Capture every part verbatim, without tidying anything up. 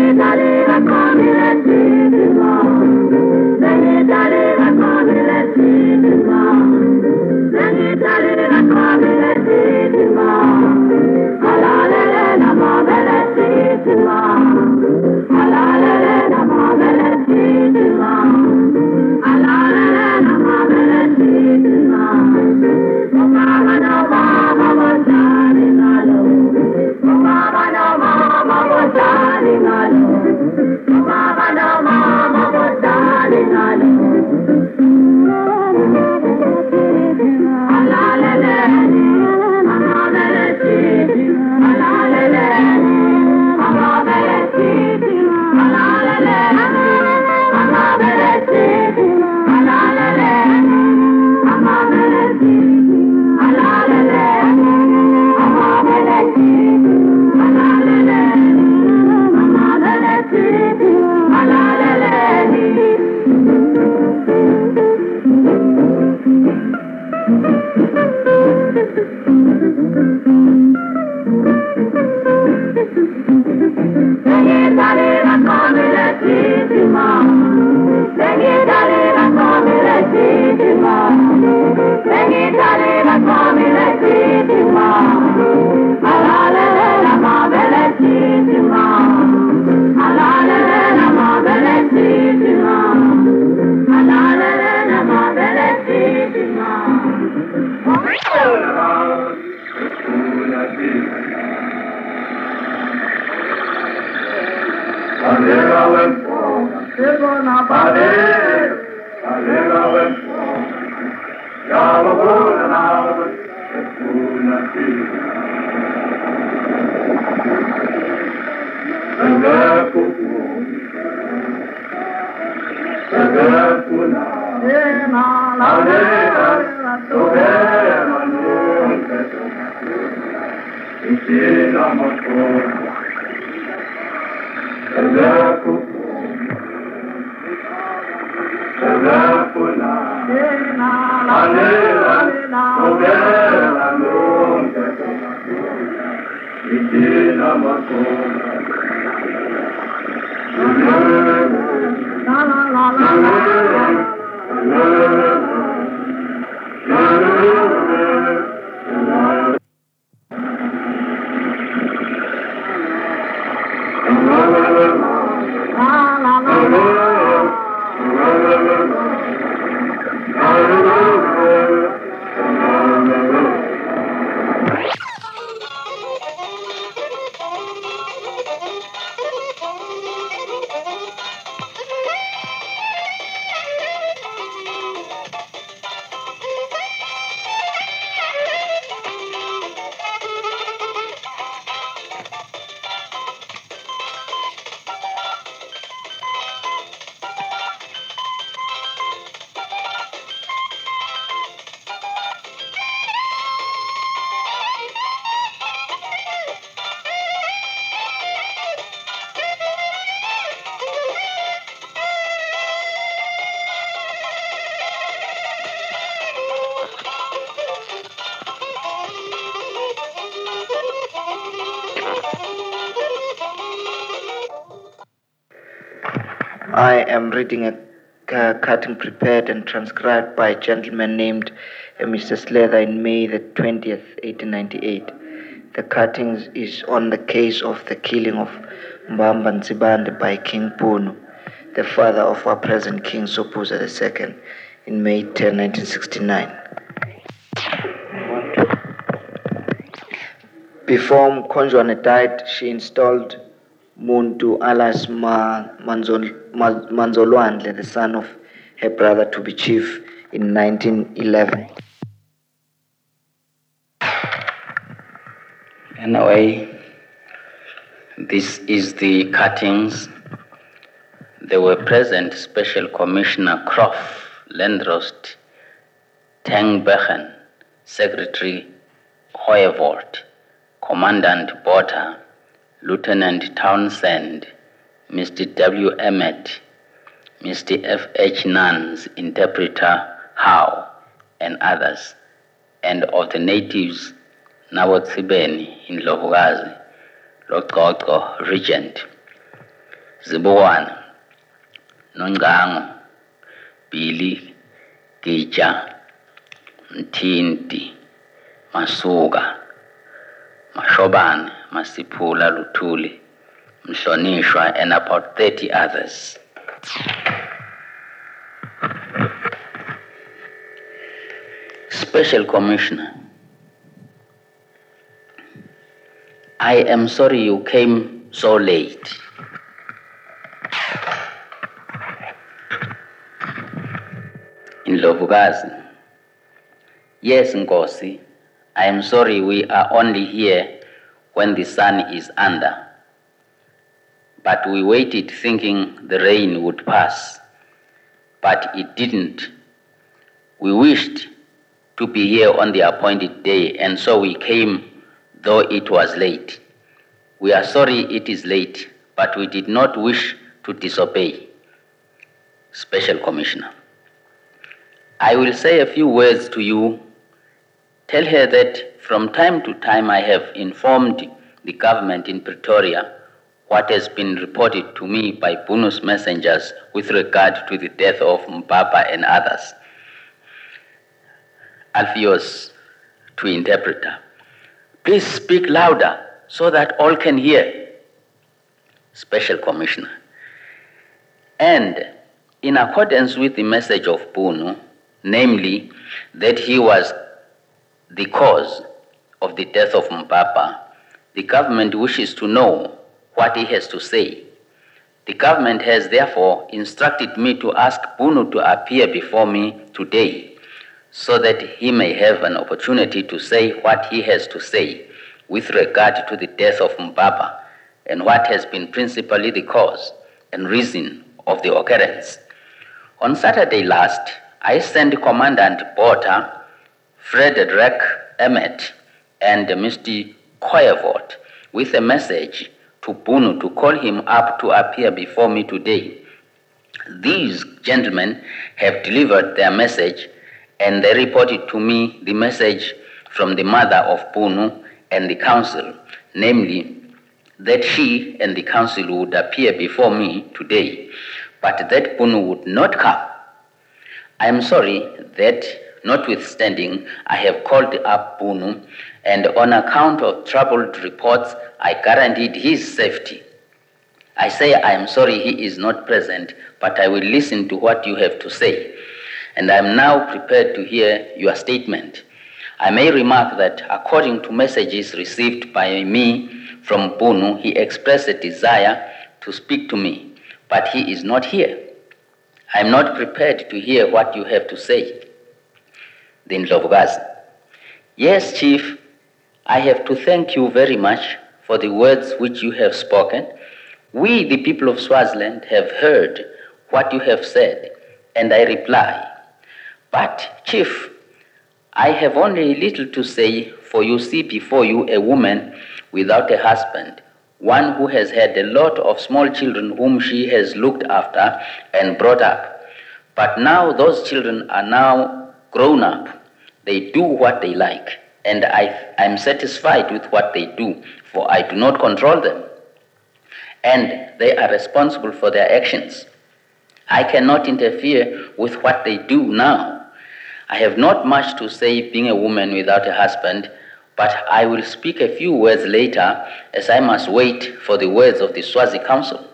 I am reading a uh, cutting prepared and transcribed by a gentleman named uh, Mister Slather in May the twentieth, eighteen ninety-eight. The cutting is on the case of the killing of Mbamba Ntsibande by King Punu, the father of our present King Sobhuza the second, in May tenth, nineteen sixty-nine. Before Mkhonjwana died, she installed Muntu alias Ma, Manzol, Ma, Manzolwandle, the son of her brother, to be chief in nineteen eleven. Anyway, this is the cuttings. They were present Special Commissioner Croft, Landrost, Tengbechen, Secretary Hoyevoort, Commandant Botha, Lieutenant Townsend, Mister W. Emmett, Mister F H Nuns, Interpreter Howe, and others, and of the natives, Nawatsibeni in Lohugazi, Lokoko Regent. Zibukwane, Nongango, Billy, Gija, Mthinti, Masuka, Mashobane, Masipula, Lutuli, Mhlonishwa, and about thirty others. Special Commissioner, I am sorry you came so late. Indlovukazi, yes, Nkosi, I am sorry we are only here when the sun is under. But we waited thinking the rain would pass, but it didn't. We wished to be here on the appointed day, and so we came, though it was late. We are sorry it is late, but we did not wish to disobey. Special Commissioner, I will say a few words to you. Tell her that from time to time I have informed the government in Pretoria what has been reported to me by Bunu's messengers with regard to the death of Mpapa and others. Alpheus, to interpreter, please speak louder so that all can hear. Special Commissioner, and in accordance with the message of Bunu, namely that he was the cause of the death of Mpapa, the government wishes to know what he has to say. The government has therefore instructed me to ask Bunu to appear before me today so that he may have an opportunity to say what he has to say with regard to the death of Mpapa and what has been principally the cause and reason of the occurrence. On Saturday last, I sent Commandant Botha, Frederick Emmett, and Mister Koyevort with a message to Bunu to call him up to appear before me today. These gentlemen have delivered their message, and they reported to me the message from the mother of Bunu and the council, namely that she and the council would appear before me today, but that Bunu would not come. I am sorry that, notwithstanding, I have called up Bunu, and on account of troubled reports, I guaranteed his safety. I say I am sorry he is not present, but I will listen to what you have to say, and I am now prepared to hear your statement. I may remark that according to messages received by me from Bunu, he expressed a desire to speak to me, but he is not here. I am not prepared to hear what you have to say. The Ndlovukazi, yes, Chief, I have to thank you very much for the words which you have spoken. We, the people of Swaziland, have heard what you have said, and I reply. But, Chief, I have only little to say, for you see before you a woman without a husband, one who has had a lot of small children whom she has looked after and brought up. But now those children are now grown up. They do what they like, and I am satisfied with what they do, for I do not control them. And they are responsible for their actions. I cannot interfere with what they do now. I have not much to say being a woman without a husband, but I will speak a few words later, as I must wait for the words of the Swazi Council.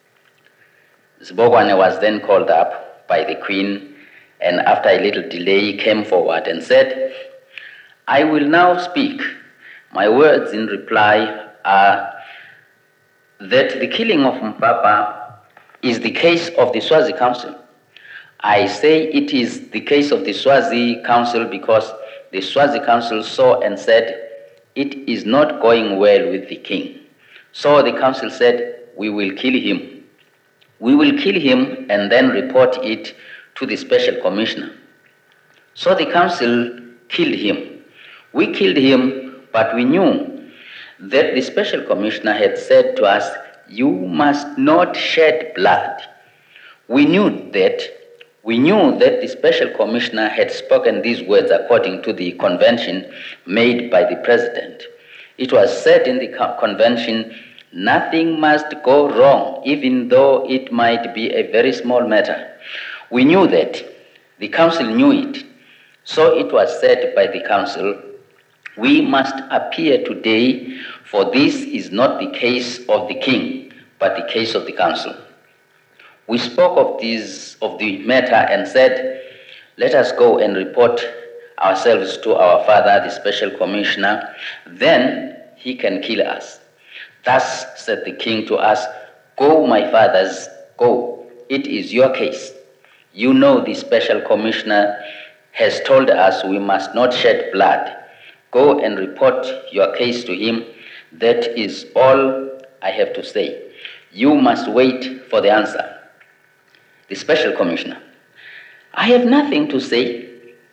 Zibukwane was then called up by the Queen, and after a little delay came forward and said, I will now speak. My words in reply are that the killing of Mpapa is the case of the Swazi Council. I say it is the case of the Swazi Council because the Swazi Council saw and said, it is not going well with the king. So the council said, we will kill him. We will kill him and then report it to the special commissioner. So the council killed him. We killed him, but we knew that the special commissioner had said to us, you must not shed blood. We knew that We knew that the special commissioner had spoken these words according to the convention made by the president. It was said in the convention Nothing must go wrong, even though it might be a very small matter. We knew that. The council knew it. So it was said by the council, we must appear today, for this is not the case of the king, but the case of the council. We spoke of this, of the matter and said, let us go and report ourselves to our father, the special commissioner, then he can kill us. Thus said the king to us, go, my fathers, go. It is your case. You know the special commissioner has told us we must not shed blood. Go and report your case to him. That is all I have to say. You must wait for the answer. The special commissioner, I have nothing to say.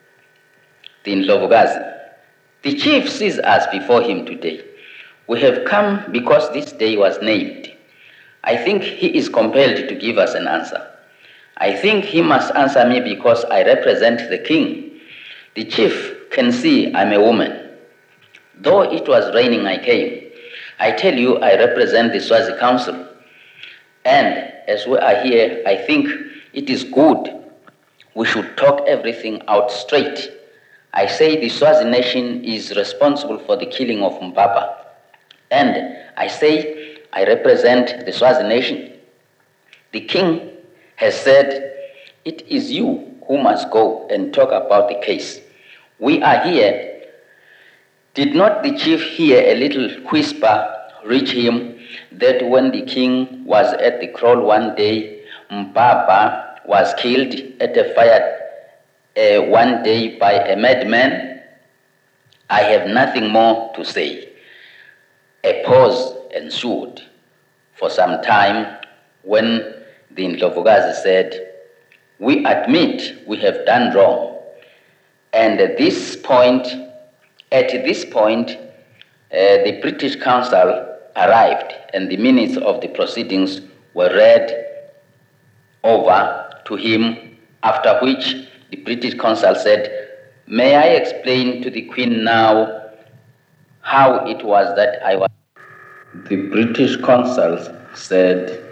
The Ndlovukazi, the chief sees us before him today. We have come because this day was named. I think he is compelled to give us an answer. I think he must answer me because I represent the king. The chief can see I'm a woman. Though it was raining, I came. I tell you, I represent the Swazi Council. And as we are here, I think it is good we should talk everything out straight. I say the Swazi nation is responsible for the killing of Mpapa. And I say I represent the Swazi nation. The king has said it is you who must go and talk about the case. We are here. Did not the chief hear a little whisper reach him that when the king was at the kraal one day, Mpapa was killed at a fire uh, one day by a madman? I have nothing more to say. A pause ensued for some time when the Ndlovukazi said, we admit we have done wrong. And at this point, at this point, uh, the British Council arrived and the minutes of the proceedings were read over to him, after which the British Council said, may I explain to the Queen now how it was that I was... The British Council said,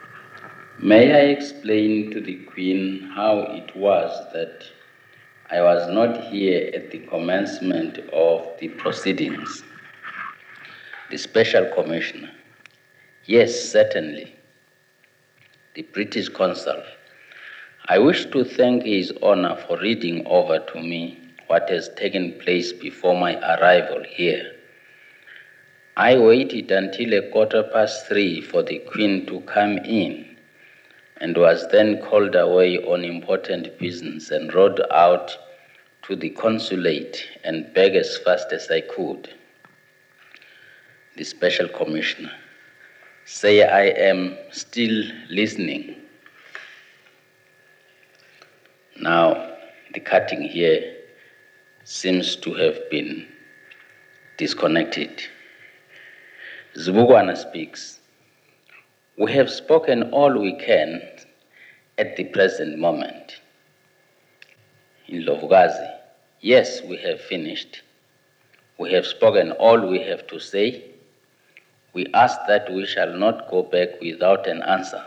may I explain to the Queen how it was that I was not here at the commencement of the proceedings? The Special Commissioner, yes, certainly. The British Consul, I wish to thank His Honor for reading over to me what has taken place before my arrival here. I waited until a quarter past three for the Queen to come in and was then called away on important business and rode out to the consulate and begged as fast as I could. The Special Commissioner, say I am still listening. Now, the cutting here seems to have been disconnected. Zibukwana speaks. We have spoken all we can at the present moment. Ndlovukazi, yes, we have finished. We have spoken all we have to say. We ask that we shall not go back without an answer.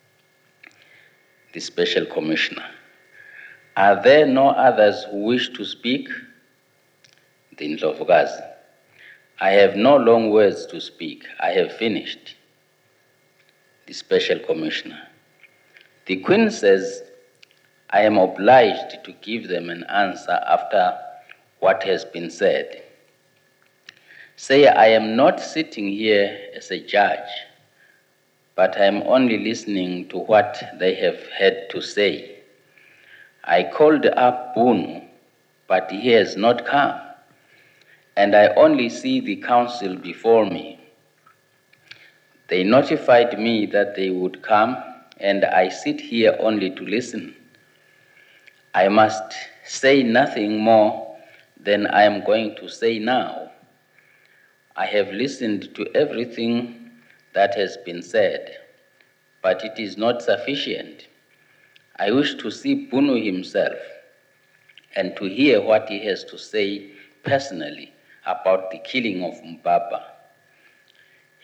The Special Commissioner, are there no others who wish to speak? The Ndlovukazi, I have no long words to speak. I have finished. The Special Commissioner, the Queen says I am obliged to give them an answer after what has been said. Say I am not sitting here as a judge, but I am only listening to what they have had to say. I called up Bunu, but he has not come, and I only see the council before me. They notified me that they would come, and I sit here only to listen. I must say nothing more than I am going to say now. I have listened to everything that has been said, but it is not sufficient. I wish to see Bunu himself and to hear what he has to say personally about the killing of Mpapa.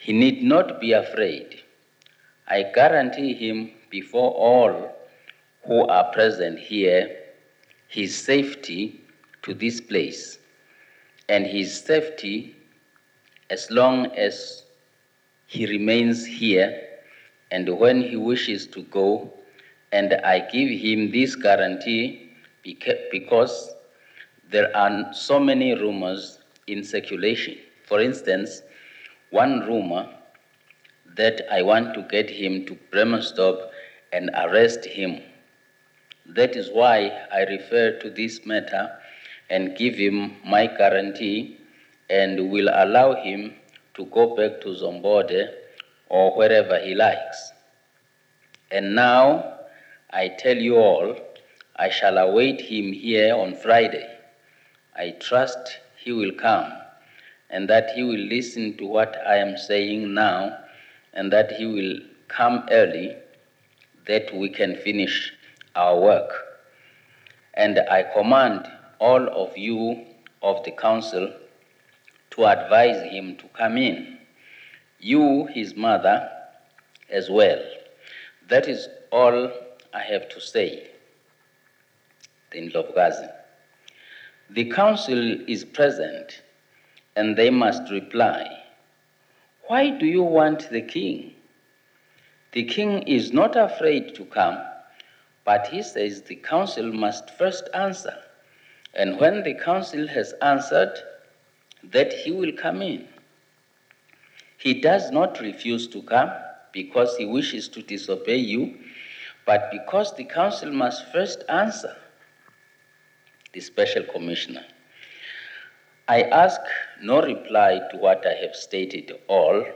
He need not be afraid. I guarantee him before all who are present here his safety to this place, and his safety as long as he remains here and when he wishes to go. And I give him this guarantee because there are so many rumors in circulation. For instance, one rumor that I want to get him to Bremerstop and arrest him. That is why I refer to this matter and give him my guarantee and will allow him to go back to Zombode or wherever he likes. And now, I tell you all, I shall await him here on Friday. I trust he will come, and that he will listen to what I am saying now, and that he will come early, that we can finish our work. And I command all of you of the council to advise him to come in. You, his mother, as well. That is all I have to say. The Ndlovukazi. The council is present, and they must reply. Why do you want the king? The king is not afraid to come, but he says the council must first answer. And when the council has answered, that he will come in. He does not refuse to come because he wishes to disobey you, but because the council must first answer. The special commissioner. I ask no reply to what I have stated all.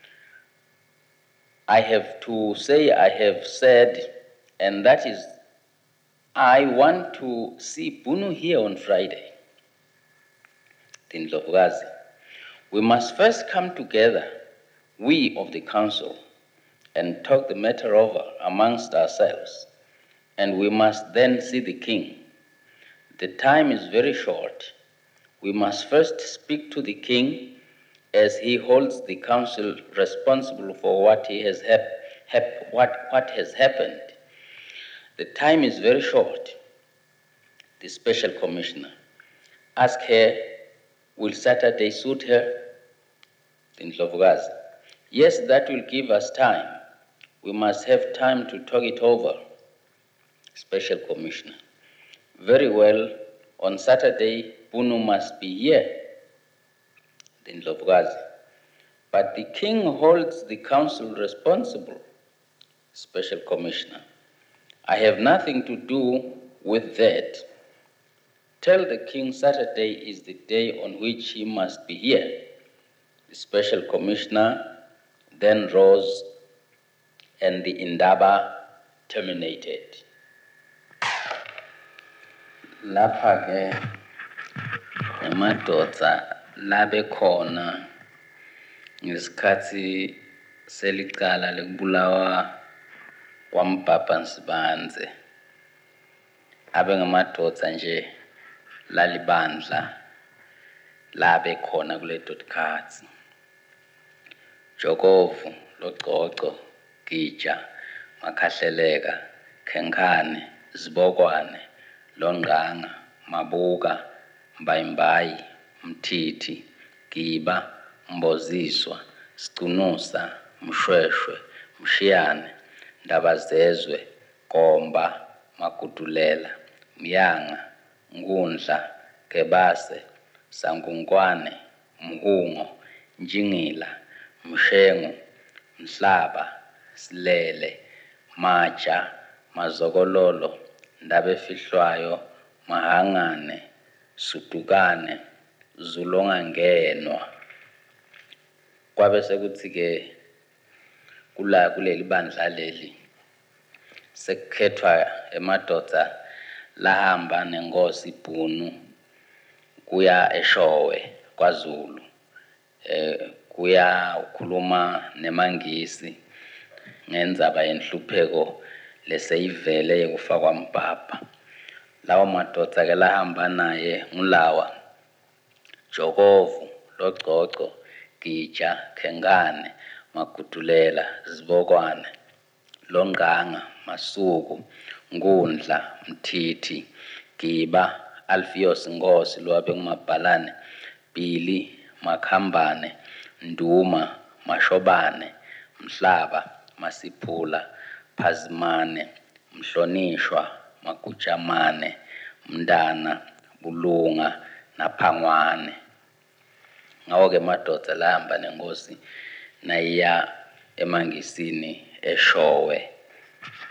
I have to say I have said, and that is, I want to see Bunu here on Friday. The Ndlovukazi. We must first come together, we of the council, and talk the matter over amongst ourselves. And we must then see the king. The time is very short. We must first speak to the king as he holds the council responsible for what he has hap- hap- what, what has happened. The time is very short. The special commissioner. Ask her, will Saturday suit her? The Ndlovukazi. Yes, that will give us time. We must have time to talk it over. Special commissioner. Very well, on Saturday, Bunu must be here. The Ndlovukazi. But the king holds the council responsible. Special commissioner. I have nothing to do with that. Tell the king Saturday is the day on which he must be here. The special commissioner then rose and the indaba terminated. Lapha ke emadoda labe khona ngesikhathi selicala lekubulawa kwaMbhabha Nsibanze abe ngamadoda nje lalibandla labe khona kuleto tikhatsi. Jokovu, Logcogco, Gija, Makhahleleka, Khenkane, Zibokwane, Longqanga, Mabuka, Mbayimbayi, Mthithi, Giba, Mboziswa, Scunusa, Mshweshwe, Mshiyane, Ndabazezwe, Komba, Makudulela, Myanga, Nkundla, Gebase, Sangunkwane, Mhungo, Njingila, Mshengu, Mhlaba, Silele, Matsha, Mazokololo, Ndabefihlwayo, Mahangane, Sutukane, Zulongangenwa. Kwabe sekuthi ke kula kuleli bandla leli sekukhethwa emadoda lahamba nengosi Bunu kuya eShowe kwaZulu. Eh kuya ukhuluma neMangisi ngendzaba yenhlupheko leseyivele yekufa kwaMbhabha. Lawo madoda ke lahamba naye ngulawa Jokovu, Logcogco, Gija, Khenkane, Magudulela, Zibokwane, Longanga, Masuku, Ngundla, Mthithi, Giba, Alpheus Ngosi lwabe ngumabhalane, Bili, Makhambane, Nduma, Mashobane, Mhlaba, Masiphula, Phazimane, Mhlonishwa, Magujamane, Mndana, Bulunga, Naphangwane. Ngawo ke madoda lahamba nenkosi nayiya emangisini eShowe.